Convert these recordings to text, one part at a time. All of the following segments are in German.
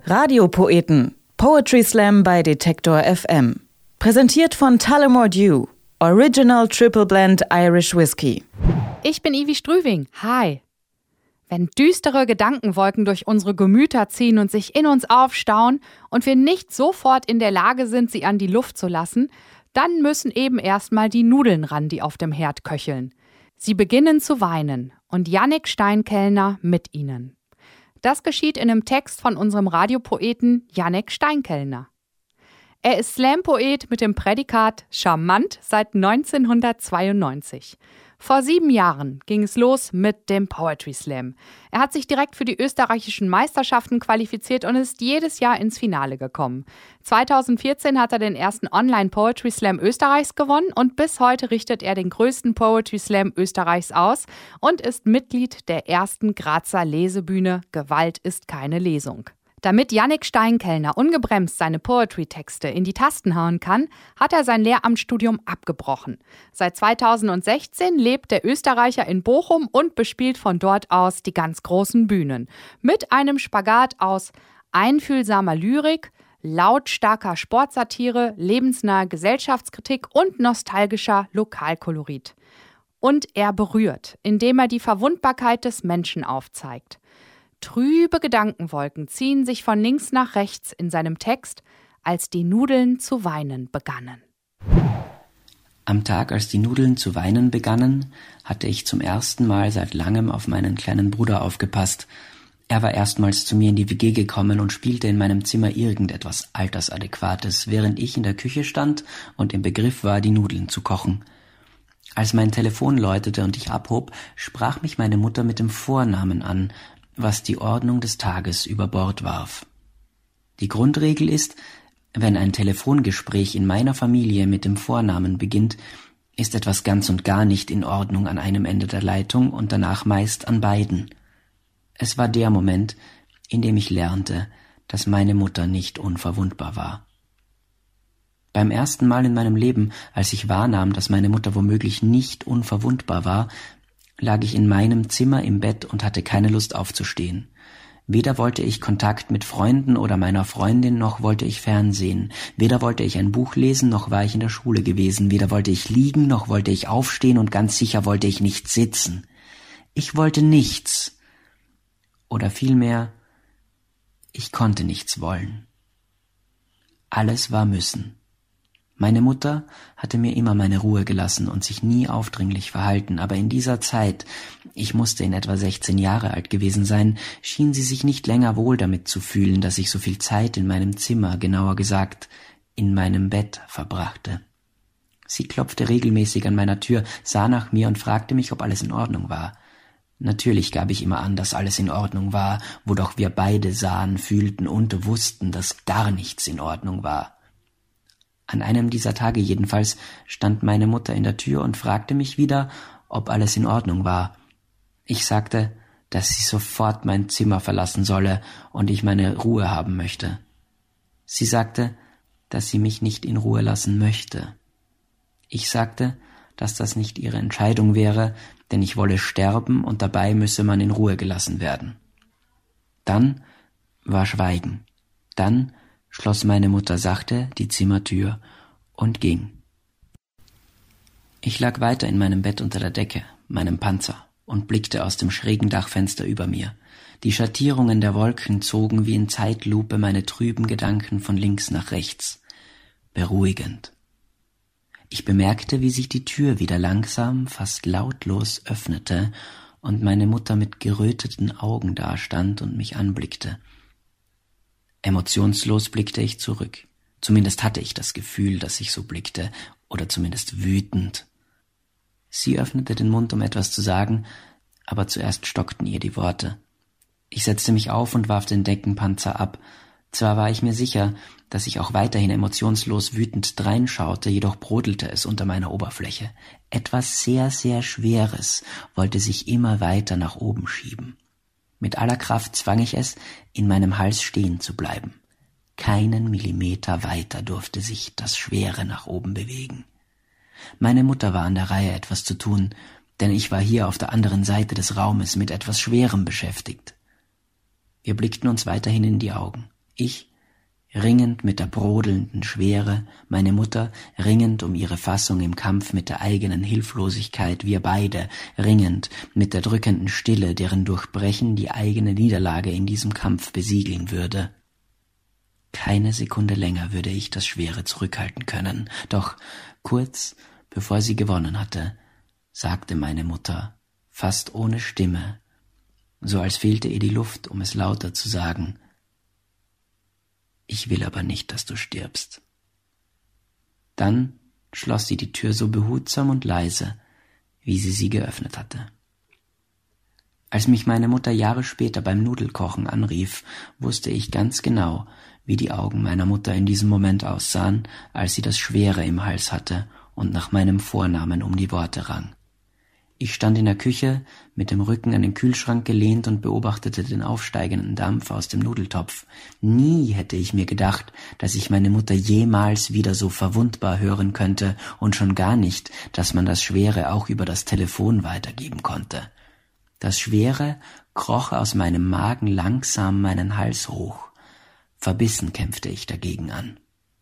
Radiopoeten. Poetry Slam bei Detektor FM. Präsentiert von Tullamore Dew. Original Triple Blend Irish Whiskey. Ich bin Ivi Strüving. Hi. Wenn düstere Gedankenwolken durch unsere Gemüter ziehen und sich in uns aufstauen und wir nicht sofort in der Lage sind, sie an die Luft zu lassen, dann müssen eben erstmal die Nudeln ran, die auf dem Herd köcheln. Sie beginnen zu weinen und Jannik Steinkellner mit ihnen. Das geschieht in einem Text von unserem Radiopoeten Jannik Steinkellner. Er ist Slam-Poet mit dem Prädikat charmant seit 1992. Vor 7 Jahren ging es los mit dem Poetry Slam. Er hat sich direkt für die österreichischen Meisterschaften qualifiziert und ist jedes Jahr ins Finale gekommen. 2014 hat er den ersten Online-Poetry Slam Österreichs gewonnen und bis heute richtet er den größten Poetry Slam Österreichs aus und ist Mitglied der ersten Grazer Lesebühne Gewalt ist keine Lesung. Damit Jannik Steinkellner ungebremst seine Poetry-Texte in die Tasten hauen kann, hat er sein Lehramtsstudium abgebrochen. Seit 2016 lebt der Österreicher in Bochum und bespielt von dort aus die ganz großen Bühnen. Mit einem Spagat aus einfühlsamer Lyrik, lautstarker Sportsatire, lebensnaher Gesellschaftskritik und nostalgischer Lokalkolorit. Und er berührt, indem er die Verwundbarkeit des Menschen aufzeigt. Trübe Gedankenwolken ziehen sich von links nach rechts in seinem Text, als die Nudeln zu weinen begannen. Am Tag, als die Nudeln zu weinen begannen, hatte ich zum ersten Mal seit langem auf meinen kleinen Bruder aufgepasst. Er war erstmals zu mir in die WG gekommen und spielte in meinem Zimmer irgendetwas Altersadäquates, während ich in der Küche stand und im Begriff war, die Nudeln zu kochen. Als mein Telefon läutete und ich abhob, sprach mich meine Mutter mit dem Vornamen an, was die Ordnung des Tages über Bord warf. Die Grundregel ist, wenn ein Telefongespräch in meiner Familie mit dem Vornamen beginnt, ist etwas ganz und gar nicht in Ordnung an einem Ende der Leitung und danach meist an beiden. Es war der Moment, in dem ich lernte, dass meine Mutter nicht unverwundbar war. Beim ersten Mal in meinem Leben, als ich wahrnahm, dass meine Mutter womöglich nicht unverwundbar war, lag ich in meinem Zimmer im Bett und hatte keine Lust aufzustehen. Weder wollte ich Kontakt mit Freunden oder meiner Freundin, noch wollte ich Fernsehen. Weder wollte ich ein Buch lesen, noch war ich in der Schule gewesen. Weder wollte ich liegen, noch wollte ich aufstehen und ganz sicher wollte ich nicht sitzen. Ich wollte nichts. Oder vielmehr, ich konnte nichts wollen. Alles war müssen. Meine Mutter hatte mir immer meine Ruhe gelassen und sich nie aufdringlich verhalten, aber in dieser Zeit, ich musste in etwa 16 Jahre alt gewesen sein, schien sie sich nicht länger wohl damit zu fühlen, dass ich so viel Zeit in meinem Zimmer, genauer gesagt, in meinem Bett verbrachte. Sie klopfte regelmäßig an meiner Tür, sah nach mir und fragte mich, ob alles in Ordnung war. Natürlich gab ich immer an, dass alles in Ordnung war, wo doch wir beide sahen, fühlten und wussten, dass gar nichts in Ordnung war. An einem dieser Tage jedenfalls stand meine Mutter in der Tür und fragte mich wieder, ob alles in Ordnung war. Ich sagte, dass sie sofort mein Zimmer verlassen solle und ich meine Ruhe haben möchte. Sie sagte, dass sie mich nicht in Ruhe lassen möchte. Ich sagte, dass das nicht ihre Entscheidung wäre, denn ich wolle sterben und dabei müsse man in Ruhe gelassen werden. Dann war Schweigen. Dann schloss meine Mutter sachte die Zimmertür und ging. Ich lag weiter in meinem Bett unter der Decke, meinem Panzer, und blickte aus dem schrägen Dachfenster über mir. Die Schattierungen der Wolken zogen wie in Zeitlupe meine trüben Gedanken von links nach rechts. Beruhigend. Ich bemerkte, wie sich die Tür wieder langsam, fast lautlos öffnete und meine Mutter mit geröteten Augen dastand und mich anblickte. Emotionslos blickte ich zurück. Zumindest hatte ich das Gefühl, dass ich so blickte, oder zumindest wütend. Sie öffnete den Mund, um etwas zu sagen, aber zuerst stockten ihr die Worte. Ich setzte mich auf und warf den Deckenpanzer ab. Zwar war ich mir sicher, dass ich auch weiterhin emotionslos wütend dreinschaute, jedoch brodelte es unter meiner Oberfläche. Etwas sehr, sehr Schweres wollte sich immer weiter nach oben schieben. Mit aller Kraft zwang ich es, in meinem Hals stehen zu bleiben. Keinen Millimeter weiter durfte sich das Schwere nach oben bewegen. Meine Mutter war an der Reihe, etwas zu tun, denn ich war hier auf der anderen Seite des Raumes mit etwas Schwerem beschäftigt. Wir blickten uns weiterhin in die Augen. Ich ringend mit der brodelnden Schwere, meine Mutter ringend um ihre Fassung im Kampf mit der eigenen Hilflosigkeit, wir beide ringend mit der drückenden Stille, deren Durchbrechen die eigene Niederlage in diesem Kampf besiegeln würde. Keine Sekunde länger würde ich das Schwere zurückhalten können, doch kurz bevor sie gewonnen hatte, sagte meine Mutter, fast ohne Stimme, so als fehlte ihr die Luft, um es lauter zu sagen: Ich will aber nicht, dass du stirbst. Dann schloss sie die Tür so behutsam und leise, wie sie geöffnet hatte. Als mich meine Mutter Jahre später beim Nudelkochen anrief, wusste ich ganz genau, wie die Augen meiner Mutter in diesem Moment aussahen, als sie das Schwere im Hals hatte und nach meinem Vornamen um die Worte rang. Ich stand in der Küche, mit dem Rücken an den Kühlschrank gelehnt und beobachtete den aufsteigenden Dampf aus dem Nudeltopf. Nie hätte ich mir gedacht, dass ich meine Mutter jemals wieder so verwundbar hören könnte und schon gar nicht, dass man das Schwere auch über das Telefon weitergeben konnte. Das Schwere kroch aus meinem Magen langsam meinen Hals hoch. Verbissen kämpfte ich dagegen an.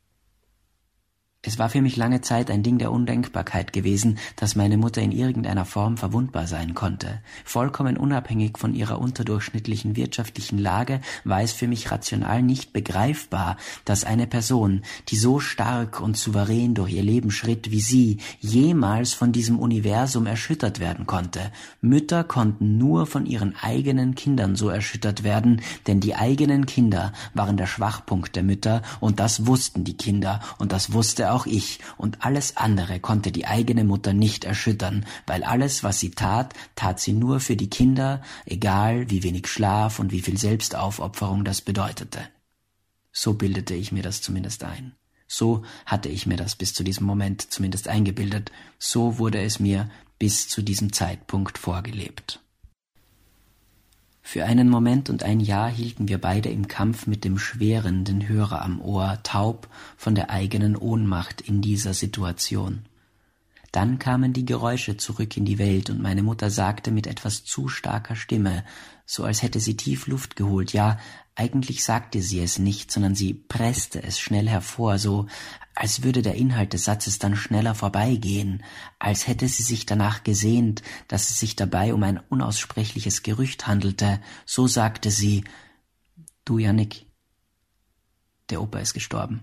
Es war für mich lange Zeit ein Ding der Undenkbarkeit gewesen, dass meine Mutter in irgendeiner Form verwundbar sein konnte. Vollkommen unabhängig von ihrer unterdurchschnittlichen wirtschaftlichen Lage war es für mich rational nicht begreifbar, dass eine Person, die so stark und souverän durch ihr Leben schritt wie sie, jemals von diesem Universum erschüttert werden konnte. Mütter konnten nur von ihren eigenen Kindern so erschüttert werden, denn die eigenen Kinder waren der Schwachpunkt der Mütter und das wussten die Kinder und das wusste auch ich, und alles andere konnte die eigene Mutter nicht erschüttern, weil alles, was sie tat, tat sie nur für die Kinder, egal wie wenig Schlaf und wie viel Selbstaufopferung das bedeutete. So bildete ich mir das zumindest ein. So hatte ich mir das bis zu diesem Moment zumindest eingebildet. So wurde es mir bis zu diesem Zeitpunkt vorgelebt. Für einen Moment und ein Jahr hielten wir beide im Kampf mit dem Schweren den Hörer am Ohr, taub von der eigenen Ohnmacht in dieser Situation. Dann kamen die Geräusche zurück in die Welt und meine Mutter sagte mit etwas zu starker Stimme, so als hätte sie tief Luft geholt, ja, eigentlich sagte sie es nicht, sondern sie presste es schnell hervor, so als würde der Inhalt des Satzes dann schneller vorbeigehen, als hätte sie sich danach gesehnt, dass es sich dabei um ein unaussprechliches Gerücht handelte. So sagte sie: Du, Jannik, der Opa ist gestorben.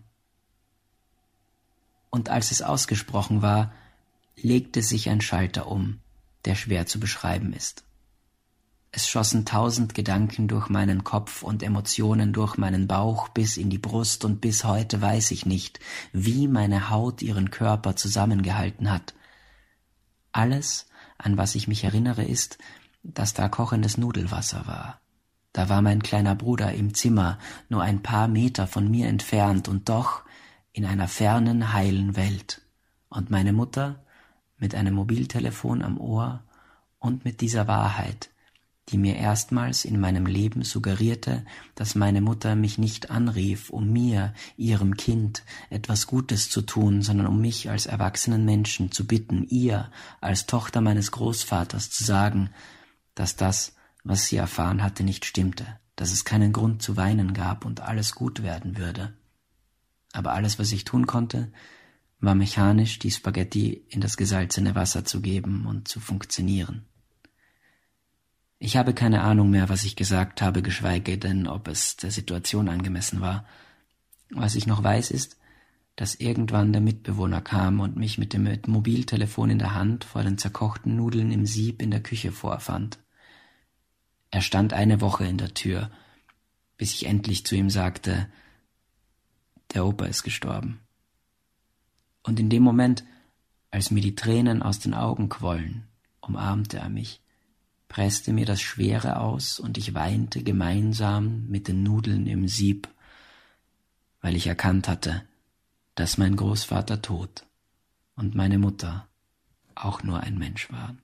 Und als es ausgesprochen war, legte sich ein Schalter um, der schwer zu beschreiben ist. Es schossen 1000 Gedanken durch meinen Kopf und Emotionen durch meinen Bauch bis in die Brust, und bis heute weiß ich nicht, wie meine Haut ihren Körper zusammengehalten hat. Alles, an was ich mich erinnere, ist, dass da kochendes Nudelwasser war. Da war mein kleiner Bruder im Zimmer, nur ein paar Meter von mir entfernt und doch in einer fernen, heilen Welt. Und meine Mutter mit einem Mobiltelefon am Ohr und mit dieser Wahrheit, die mir erstmals in meinem Leben suggerierte, dass meine Mutter mich nicht anrief, um mir, ihrem Kind, etwas Gutes zu tun, sondern um mich als erwachsenen Menschen zu bitten, ihr, als Tochter meines Großvaters, zu sagen, dass das, was sie erfahren hatte, nicht stimmte, dass es keinen Grund zu weinen gab und alles gut werden würde. Aber alles, was ich tun konnte, war mechanisch die Spaghetti in das gesalzene Wasser zu geben und zu funktionieren. Ich habe keine Ahnung mehr, was ich gesagt habe, geschweige denn, ob es der Situation angemessen war. Was ich noch weiß, ist, dass irgendwann der Mitbewohner kam und mich mit dem Mobiltelefon in der Hand vor den zerkochten Nudeln im Sieb in der Küche vorfand. Er stand eine Woche in der Tür, bis ich endlich zu ihm sagte: Der Opa ist gestorben. Und in dem Moment, als mir die Tränen aus den Augen quollen, umarmte er mich, presste mir das Schwere aus und ich weinte gemeinsam mit den Nudeln im Sieb, weil ich erkannt hatte, dass mein Großvater tot und meine Mutter auch nur ein Mensch waren.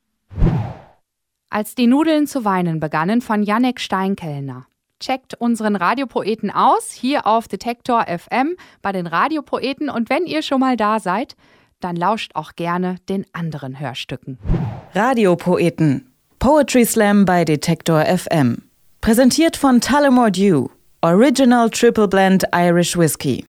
Als die Nudeln zu weinen begannen von Jannik Steinkellner. Checkt unseren Radiopoeten aus, hier auf Detektor FM bei den Radiopoeten, und wenn ihr schon mal da seid, dann lauscht auch gerne den anderen Hörstücken. Radiopoeten. Poetry Slam bei Detektor FM. Präsentiert von Tullamore Dew. Original Triple Blend Irish Whiskey.